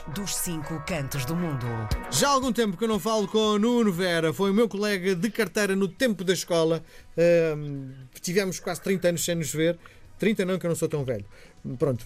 dos 5 cantos do mundo. Já há algum tempo que eu não falo com o Nuno Vera, foi o meu colega de carteira no tempo da escola. Tivemos quase 30 anos sem nos ver. 30 não, que eu não sou tão velho. Pronto,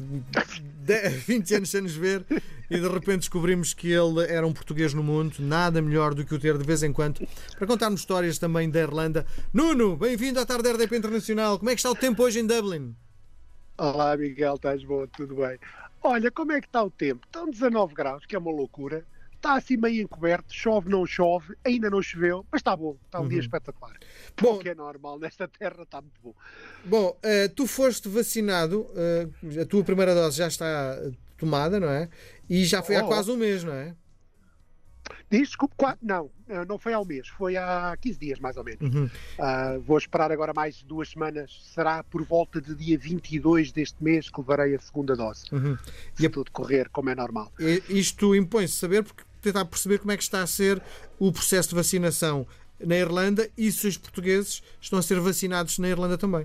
20 anos sem nos ver e de repente descobrimos que ele era um português no mundo. Nada melhor do que o ter de vez em quando para contar-nos histórias também da Irlanda. Nuno, bem-vindo à tarde RDP Internacional. Como é que está o tempo hoje em Dublin? Olá, Miguel, estás bom? Tudo bem? Olha, como é que está o tempo? Estão 19 graus, que é uma loucura. Está assim meio encoberto, chove, não chove, ainda não choveu, mas está bom, está um dia espetacular. Bom, O que é normal nesta terra, está muito bom. Bom, tu foste vacinado, a tua primeira dose já está tomada, não é? E já foi há quase um mês, não é? Desculpe, não foi há um mês, foi há 15 dias mais ou menos. Vou esperar agora mais 2 semanas, será por volta de dia 22 deste mês que levarei a segunda dose. Se tudo correr como é normal. Isto impõe-se saber, porque tentar perceber como é que está a ser o processo de vacinação na Irlanda e se os portugueses estão a ser vacinados na Irlanda também.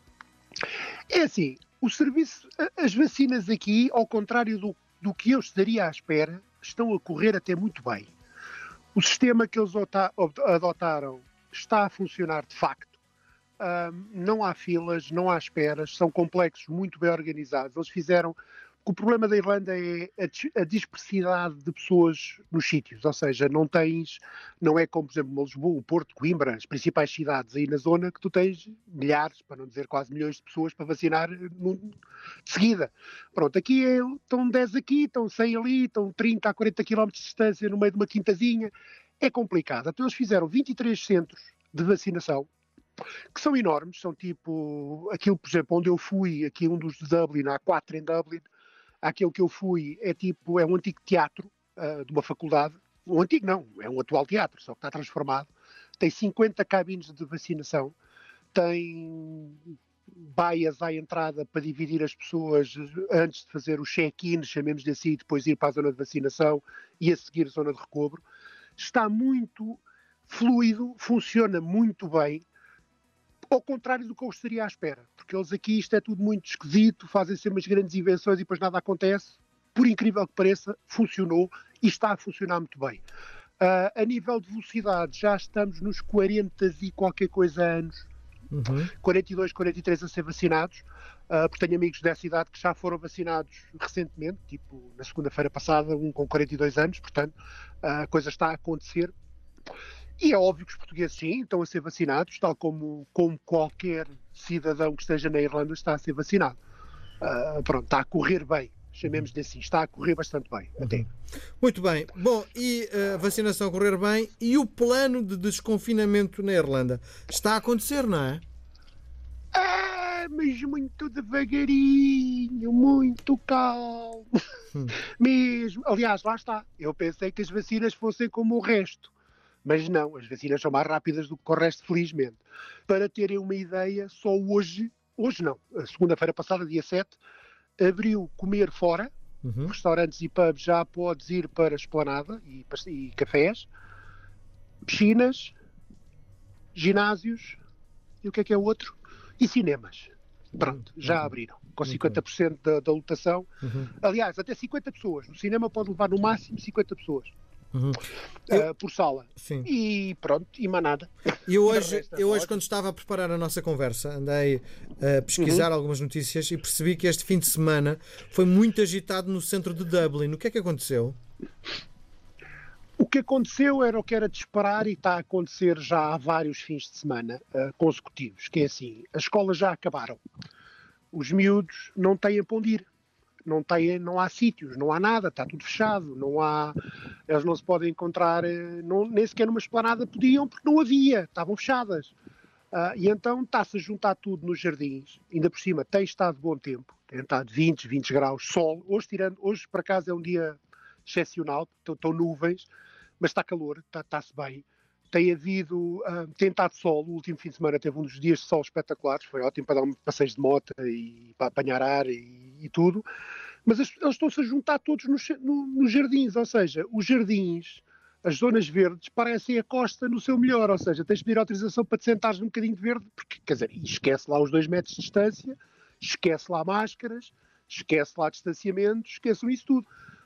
É assim, o serviço, as vacinas aqui, ao contrário do que eu estaria à espera, estão a correr até muito bem. O sistema que eles adotaram está a funcionar de facto. Não há filas, não há esperas, são complexos muito bem organizados. Eles fizeram... O problema da Irlanda é a dispersidade de pessoas nos sítios, ou seja, não é como, por exemplo, Lisboa, o Porto, Coimbra, as principais cidades aí na zona, que tu tens milhares, para não dizer quase milhões de pessoas para vacinar de seguida. Pronto, aqui estão 10 aqui, estão 100 ali, estão 30 a 40 km de distância no meio de uma quintazinha. É complicado. Então eles fizeram 23 centros de vacinação, que são enormes, são tipo, aquilo, por exemplo, onde eu fui, aqui um dos de Dublin, há 4 em Dublin. Aquele que eu fui é um antigo teatro de uma faculdade. Um antigo não, é um atual teatro, só que está transformado. Tem 50 cabines de vacinação, tem baias à entrada para dividir as pessoas antes de fazer o check-in, chamemos-lhe assim, depois ir para a zona de vacinação e a seguir a zona de recobro. Está muito fluido, funciona muito bem. Ao contrário do que eu estaria à espera, porque eles aqui, isto é tudo muito esquisito, fazem sempre umas grandes invenções e depois nada acontece. Por incrível que pareça, funcionou e está a funcionar muito bem. A nível de velocidade, já estamos nos 40 e qualquer coisa anos, 42, 43 a ser vacinados, porque tenho amigos dessa idade que já foram vacinados recentemente, tipo na segunda-feira passada, um com 42 anos, portanto, a coisa está a acontecer. E é óbvio que os portugueses, sim, estão a ser vacinados, tal como qualquer cidadão que esteja na Irlanda está a ser vacinado. Pronto, está a correr bem, chamemos-lhe assim, está a correr bastante bem, até. Muito bem. Bom, e a vacinação a correr bem, e o plano de desconfinamento na Irlanda está a acontecer, não é? Mas muito devagarinho, muito calmo. Mesmo. Aliás, lá está. Eu pensei que as vacinas fossem como o resto. Mas não, as vacinas são mais rápidas do que o resto, felizmente. Para terem uma ideia, só hoje não, a segunda-feira passada, dia 7, abriu comer fora, restaurantes e pubs já podes ir para a esplanada e cafés, piscinas, ginásios, e o que é o outro? E cinemas. Pronto, já abriram, com 50% da lotação. Aliás, até 50 pessoas. No cinema pode levar no máximo 50 pessoas. Por sala. Sim. E pronto, e mais nada. Eu hoje, quando estava a preparar a nossa conversa, andei a pesquisar algumas notícias e percebi que este fim de semana foi muito agitado no centro de Dublin. O que é que aconteceu? O que aconteceu era o que era de esperar e está a acontecer já há vários fins de semana consecutivos, que é assim, as escolas já acabaram. Os miúdos não têm para onde ir. Não há sítios, não há nada, está tudo fechado, eles não se podem encontrar, nem sequer numa esplanada podiam, porque não havia, estavam fechadas. E então está-se a juntar tudo nos jardins, ainda por cima tem estado bom tempo, tem estado 20 graus, sol, hoje por acaso é um dia excepcional, estão nuvens, mas está calor, está-se bem. Tem estado sol, o último fim de semana teve um dos dias de sol espetaculares, foi ótimo para dar um passeio de moto e para apanhar ar e tudo, mas eles estão-se a juntar todos nos jardins, ou seja, os jardins, as zonas verdes, parecem a costa no seu melhor, ou seja, tens de pedir autorização para te sentares num bocadinho de verde, porque, quer dizer, esquece lá os 2 metros de distância, esquece lá máscaras, esquece lá distanciamento, esqueçam isso tudo.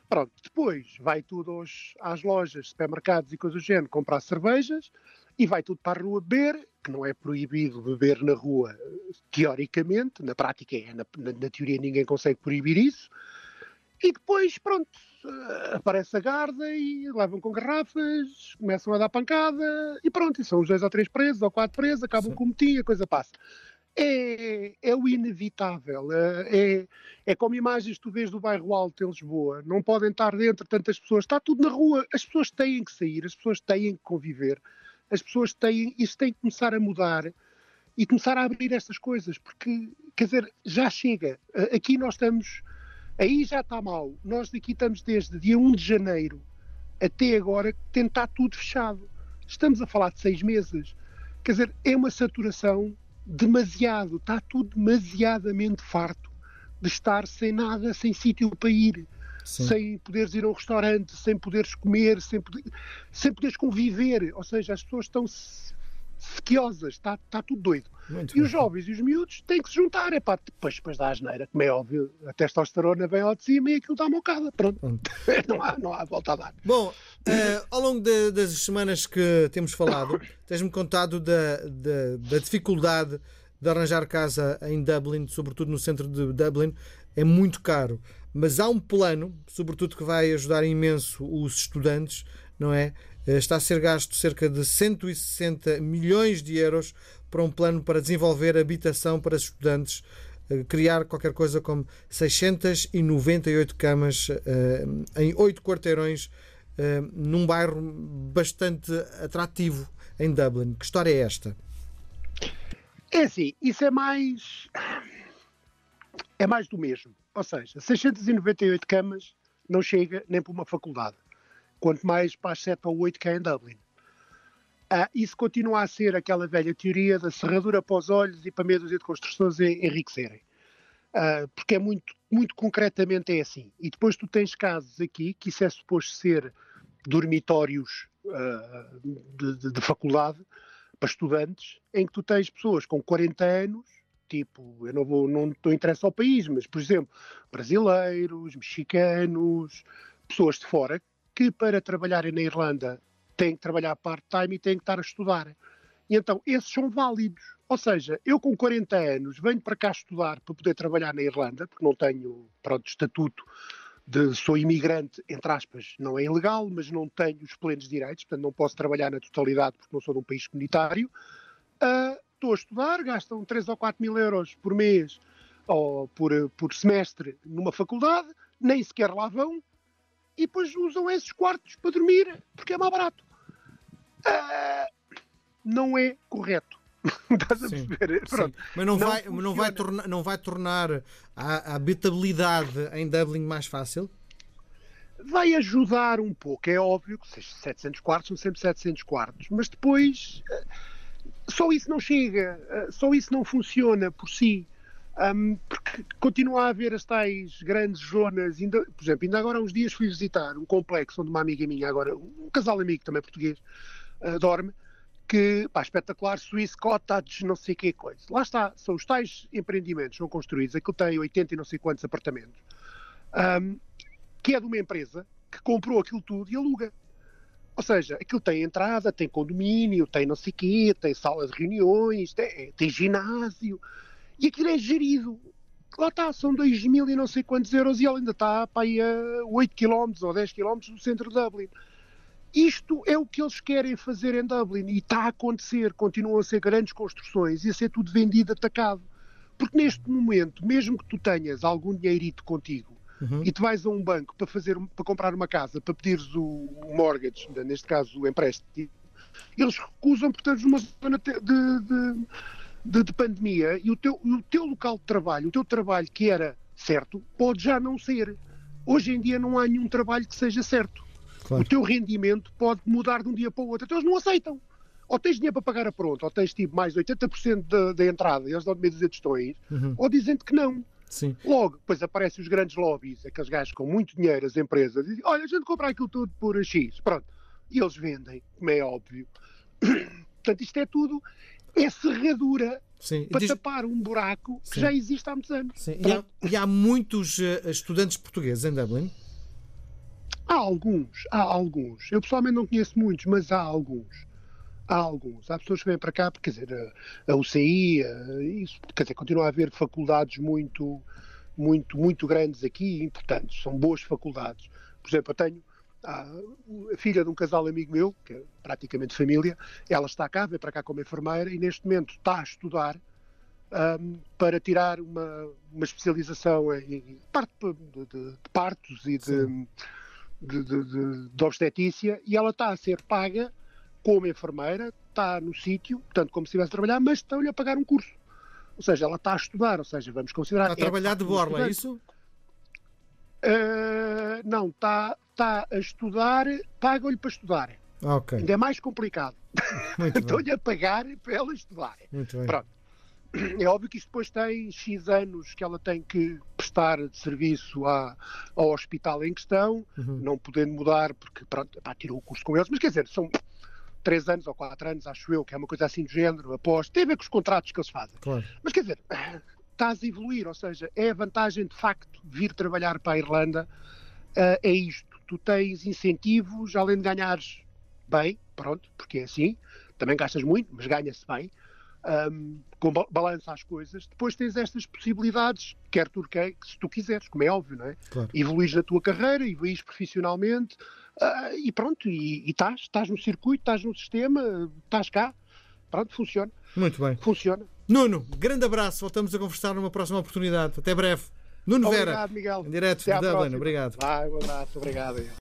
Pronto, depois vai tudo às lojas, supermercados e coisas do género, comprar cervejas e vai tudo para a rua beber, que não é proibido beber na rua, teoricamente, na prática na teoria ninguém consegue proibir isso. E depois, pronto, aparece a guarda e levam com garrafas, começam a dar pancada e pronto, e são os 2 ou 3 presos, ou 4 presos, acabam com o motim, a coisa passa. É o inevitável. É como imagens que tu vês do bairro Alto em Lisboa. Não podem estar dentro tantas pessoas. Está tudo na rua. As pessoas têm que sair, as pessoas têm que conviver. As pessoas têm... Isso tem que começar a mudar e começar a abrir estas coisas. Porque, quer dizer, já chega. Aqui nós estamos... Aí já está mal. Nós daqui estamos desde dia 1 de janeiro até agora tentar tudo fechado. Estamos a falar de 6 meses. Quer dizer, é uma saturação demasiado, está tudo demasiadamente farto de estar sem nada, sem sítio para ir, sem poderes ir a um restaurante, sem poderes comer, sem poderes conviver, ou seja, as pessoas estão sequiosas, está tudo doido. Muito e os jovens e os miúdos têm que se juntar, depois da asneira, como é óbvio, a testosterona vem ao de cima e aquilo dá uma bocada, pronto. não há volta a dar. Bom, ao longo das semanas que temos falado, tens-me contado da dificuldade de arranjar casa em Dublin, sobretudo no centro de Dublin, é muito caro, mas há um plano, sobretudo que vai ajudar imenso os estudantes, não é? Está a ser gasto cerca de 160 milhões de euros para um plano para desenvolver habitação para estudantes, criar qualquer coisa como 698 camas em 8 quarteirões num bairro bastante atrativo em Dublin. Que história é esta? É assim, isso é mais do mesmo. Ou seja, 698 camas não chega nem para uma faculdade. Quanto mais para as 7 ou 8 que há em Dublin. Isso continua a ser aquela velha teoria da serradura para os olhos e para meia dúzia de construções enriquecerem. Porque é muito concretamente é assim. E depois tu tens casos aqui, que isso é suposto ser dormitórios de faculdade para estudantes, em que tu tens pessoas com 40 anos, tipo, não interessa ao país, mas, por exemplo, brasileiros, mexicanos, pessoas de fora, que para trabalharem na Irlanda têm que trabalhar part-time e têm que estar a estudar. E então, esses são válidos. Ou seja, eu com 40 anos venho para cá estudar para poder trabalhar na Irlanda, porque não tenho, estatuto sou imigrante, entre aspas, não é ilegal, mas não tenho os plenos direitos, portanto não posso trabalhar na totalidade porque não sou de um país comunitário. Estou a estudar, gastam 3 ou 4 mil euros por mês ou por semestre numa faculdade, nem sequer lá vão, e depois usam esses quartos para dormir, porque é mais barato. Não é correto. Estás a perceber? Pronto. Mas não vai tornar a habitabilidade em Dublin mais fácil? Vai ajudar um pouco. É óbvio que 700 quartos são sempre 700 quartos, mas depois só isso não chega, só isso não funciona por si. Porque continua a haver as tais grandes zonas, por exemplo, ainda agora há uns dias fui visitar um complexo onde uma amiga minha, agora um casal amigo também português, dorme, que, espetacular, Swiss Cottage, não sei o que coisa. Lá está, são os tais empreendimentos, são construídos, aquilo tem 80 e não sei quantos apartamentos, que é de uma empresa que comprou aquilo tudo e aluga. Ou seja, aquilo tem entrada, tem condomínio, tem não sei o quê, tem sala de reuniões, tem ginásio, e aquilo é gerido. Lá está, são 2.000 e não sei quantos euros e ele ainda está para aí a 8 km ou 10 km do centro de Dublin. Isto é o que eles querem fazer em Dublin e está a acontecer, continuam a ser grandes construções e a ser tudo vendido atacado. Porque neste momento, mesmo que tu tenhas algum dinheirito contigo e tu vais a um banco para comprar uma casa, para pedires o mortgage, neste caso o empréstimo, eles recusam por teres uma zona de pandemia e o teu local de trabalho, o teu trabalho que era certo, pode já não ser. Hoje em dia não há nenhum trabalho que seja certo. Claro. O teu rendimento pode mudar de um dia para o outro. Então eles não aceitam. Ou tens dinheiro para pagar a pronto, ou tens tipo mais de 80% da entrada, e eles dão de meio de tostões, ou dizem-te que não. Sim. Logo, depois aparecem os grandes lobbies, aqueles gajos com muito dinheiro, as empresas, e dizem, olha, a gente compra aquilo tudo por X. Pronto. E eles vendem, como é óbvio. Portanto, isto é tudo, é serradura. Sim. Para tapar um buraco que já existe há muitos anos. Sim. E há muitos estudantes portugueses em Dublin? Há alguns. Eu pessoalmente não conheço muitos, mas há alguns. Há alguns. Há pessoas que vêm para cá, porque, quer dizer, a UCI, isso, quer dizer, continua a haver faculdades muito grandes aqui e importantes. São boas faculdades. Por exemplo, eu tenho a filha de um casal amigo meu, que é praticamente família, ela está cá, vem para cá como enfermeira e neste momento está a estudar para tirar uma especialização em parte de partos e de obstetrícia, e ela está a ser paga como enfermeira, está no sítio, portanto, como se estivesse a trabalhar, mas estão-lhe a pagar um curso. Ou seja, ela está a estudar, ou seja, vamos considerar... Está a trabalhar de borla, é isso? Não, está a estudar, paga-lhe para estudar. Ok. Ainda é mais complicado. Estão-lhe a pagar para ela estudar. Muito bem. Pronto. É óbvio que isto depois tem X anos que ela tem que prestar de serviço ao hospital em questão, não podendo mudar, porque pronto, tirou o curso com eles, mas quer dizer, são 3 anos ou 4 anos, acho eu, que é uma coisa assim do género, após, tem a ver com os contratos que eles fazem. Claro. Mas quer dizer, estás a evoluir, ou seja, é a vantagem de facto de vir trabalhar para a Irlanda, é isto, tu tens incentivos, além de ganhares bem, pronto, porque é assim, também gastas muito, mas ganha-se bem, com balança as coisas, depois tens estas possibilidades, quer tu que se tu quiseres, como é óbvio, não é? Claro. Evoluís na tua carreira, evoluís profissionalmente, e pronto, e estás no circuito, estás no sistema, estás cá, pronto, funciona. Muito bem. Funciona. Nuno, grande abraço, voltamos a conversar numa próxima oportunidade. Até breve. Nuno Vera, Obrigado, Miguel. em direto Até de à Dublin. próxima. Obrigado. Vai, um abraço, obrigado.